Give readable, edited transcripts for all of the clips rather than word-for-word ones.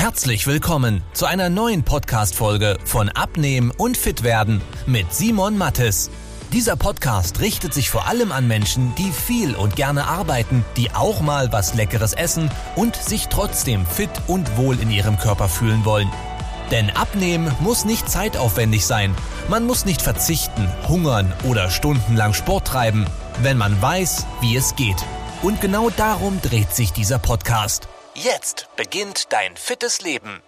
Herzlich willkommen zu einer neuen Podcast-Folge von Abnehmen und Fitwerden mit Simon Mattes. Dieser Podcast richtet sich vor allem an Menschen, die viel und gerne arbeiten, die auch mal was Leckeres essen und sich trotzdem fit und wohl in ihrem Körper fühlen wollen. Denn Abnehmen muss nicht zeitaufwendig sein. Man muss nicht verzichten, hungern oder stundenlang Sport treiben, wenn man weiß, wie es geht. Und genau darum dreht sich dieser Podcast. Jetzt beginnt dein fittes Leben.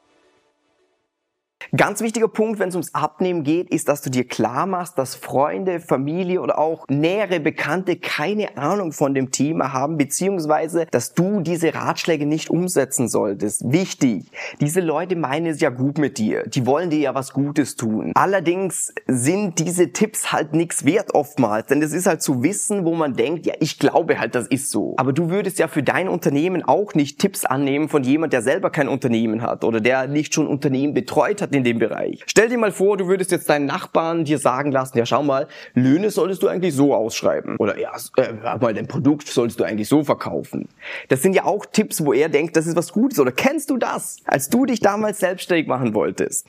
Ganz wichtiger Punkt, wenn es ums Abnehmen geht, ist, dass du dir klar machst, dass Freunde, Familie oder auch nähere Bekannte keine Ahnung von dem Thema haben, beziehungsweise, dass du diese Ratschläge nicht umsetzen solltest. Wichtig, diese Leute meinen es ja gut mit dir. Die wollen dir ja was Gutes tun. Allerdings sind diese Tipps halt nichts wert oftmals, denn das ist halt zu wissen, wo man denkt, ja, ich glaube halt, das ist so. Aber du würdest ja für dein Unternehmen auch nicht Tipps annehmen von jemand, der selber kein Unternehmen hat oder der nicht schon Unternehmen betreut hat in dem Bereich. Stell dir mal vor, du würdest jetzt deinen Nachbarn dir sagen lassen, ja schau mal, Löhne solltest du eigentlich so ausschreiben. Oder ja, mal dein Produkt solltest du eigentlich so verkaufen. Das sind ja auch Tipps, wo er denkt, das ist was Gutes. Oder kennst du das? Als du dich damals selbstständig machen wolltest.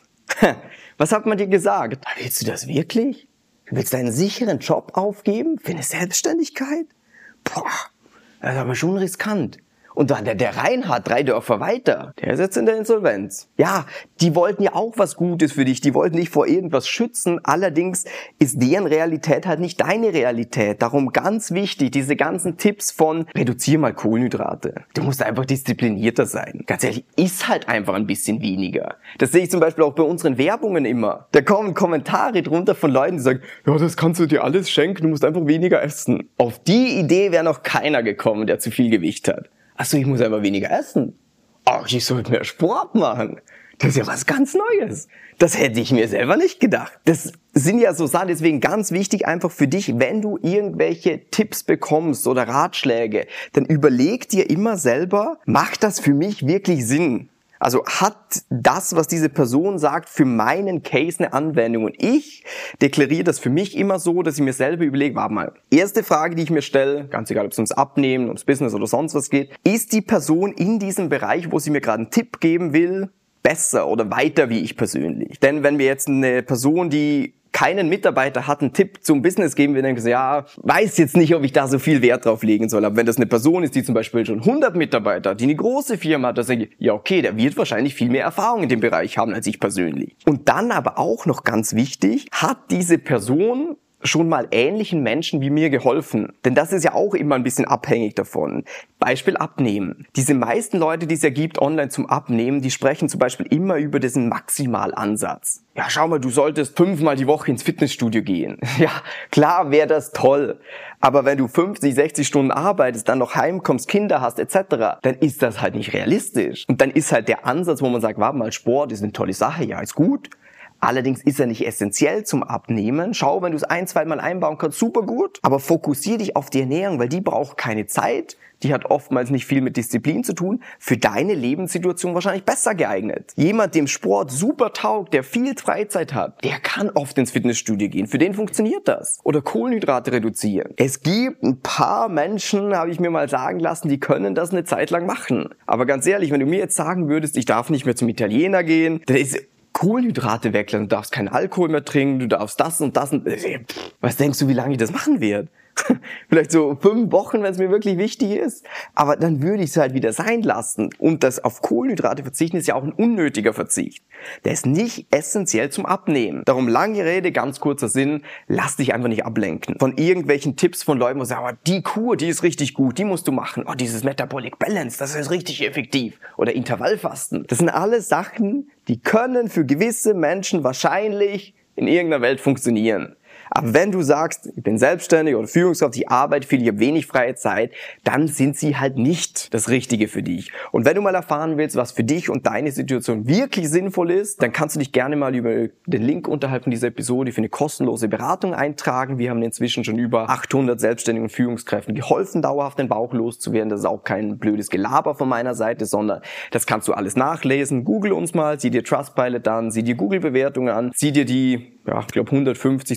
Was hat man dir gesagt? Willst du das wirklich? Du willst deinen sicheren Job aufgeben für eine Selbstständigkeit? Boah, das ist aber schon riskant. Und dann der Reinhard, 3 Dörfer weiter, der ist jetzt in der Insolvenz. Ja, die wollten ja auch was Gutes für dich, die wollten dich vor irgendwas schützen, allerdings ist deren Realität halt nicht deine Realität. Darum ganz wichtig, diese ganzen Tipps von reduzier mal Kohlenhydrate. Du musst einfach disziplinierter sein. Ganz ehrlich, iss halt einfach ein bisschen weniger. Das sehe ich zum Beispiel auch bei unseren Werbungen immer. Da kommen Kommentare drunter von Leuten, die sagen, ja, das kannst du dir alles schenken, du musst einfach weniger essen. Auf die Idee wäre noch keiner gekommen, der zu viel Gewicht hat. Achso, ich muss einfach weniger essen. Ach, ich sollte mehr Sport machen. Das ist ja was ganz Neues. Das hätte ich mir selber nicht gedacht. Das sind ja so Sachen, deswegen ganz wichtig einfach für dich, wenn du irgendwelche Tipps bekommst oder Ratschläge, dann überleg dir immer selber, macht das für mich wirklich Sinn? Also hat das, was diese Person sagt, für meinen Case eine Anwendung? Und ich deklariere das für mich immer so, dass ich mir selber überlege, warte mal, erste Frage, die ich mir stelle, ganz egal, ob es ums Abnehmen, ums Business oder sonst was geht, ist die Person in diesem Bereich, wo sie mir gerade einen Tipp geben will, besser oder weiter wie ich persönlich? Denn wenn wir jetzt eine Person, die keinen Mitarbeiter hat, einen Tipp zum Business geben, wir denken so, ja, weiß jetzt nicht, ob ich da so viel Wert drauf legen soll. Aber wenn das eine Person ist, die zum Beispiel schon 100 Mitarbeiter hat, die eine große Firma hat, dann denke ich, ja okay, der wird wahrscheinlich viel mehr Erfahrung in dem Bereich haben als ich persönlich. Und dann aber auch noch ganz wichtig, hat diese Person schon mal ähnlichen Menschen wie mir geholfen. Denn das ist ja auch immer ein bisschen abhängig davon. Beispiel Abnehmen. Diese meisten Leute, die es ja gibt online zum Abnehmen, die sprechen zum Beispiel immer über diesen Maximalansatz. Ja, schau mal, du solltest 5-mal die Woche ins Fitnessstudio gehen. Ja, klar wäre das toll. Aber wenn du 50, 60 Stunden arbeitest, dann noch heimkommst, Kinder hast etc., dann ist das halt nicht realistisch. Und dann ist halt der Ansatz, wo man sagt, warte mal, Sport ist eine tolle Sache, ja, ist gut. Allerdings ist er nicht essentiell zum Abnehmen. Schau, wenn du es 1-2 Mal einbauen kannst, super gut. Aber fokussier dich auf die Ernährung, weil die braucht keine Zeit. Die hat oftmals nicht viel mit Disziplin zu tun. Für deine Lebenssituation wahrscheinlich besser geeignet. Jemand, dem Sport super taugt, der viel Freizeit hat, der kann oft ins Fitnessstudio gehen. Für den funktioniert das. Oder Kohlenhydrate reduzieren. Es gibt ein paar Menschen, habe ich mir mal sagen lassen, die können das eine Zeit lang machen. Aber ganz ehrlich, wenn du mir jetzt sagen würdest, ich darf nicht mehr zum Italiener gehen, dann ist Kohlenhydrate weglassen, du darfst keinen Alkohol mehr trinken, du darfst das und das und was denkst du, wie lange ich das machen werde? Vielleicht so 5 Wochen, wenn es mir wirklich wichtig ist. Aber dann würde ich es halt wieder sein lassen. Und das auf Kohlenhydrate verzichten ist ja auch ein unnötiger Verzicht. Der ist nicht essentiell zum Abnehmen. Darum lange Rede, ganz kurzer Sinn, lass dich einfach nicht ablenken. Von irgendwelchen Tipps von Leuten, die sagen, aber die Kur, die ist richtig gut, die musst du machen. Oh, dieses Metabolic Balance, das ist richtig effektiv. Oder Intervallfasten. Das sind alles Sachen, die können für gewisse Menschen wahrscheinlich in irgendeiner Welt funktionieren. Aber wenn du sagst, ich bin selbstständig oder Führungskraft, ich arbeite viel, ich habe wenig freie Zeit, dann sind sie halt nicht das Richtige für dich. Und wenn du mal erfahren willst, was für dich und deine Situation wirklich sinnvoll ist, dann kannst du dich gerne mal über den Link unterhalb von dieser Episode für eine kostenlose Beratung eintragen. Wir haben inzwischen schon über 800 Selbstständigen und Führungskräften geholfen, dauerhaft den Bauch loszuwerden. Das ist auch kein blödes Gelaber von meiner Seite, sondern das kannst du alles nachlesen. Google uns mal, sieh dir Trustpilot an, sieh dir Google-Bewertungen an, sieh dir die, ich glaube 150, 200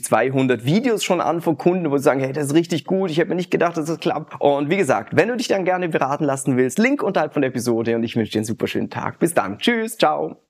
200 Videos schon an von Kunden, wo sie sagen, hey, das ist richtig gut, ich hätte mir nicht gedacht, dass das klappt. Und wie gesagt, wenn du dich dann gerne beraten lassen willst, Link unterhalb von der Episode und ich wünsche dir einen super schönen Tag. Bis dann. Tschüss, ciao.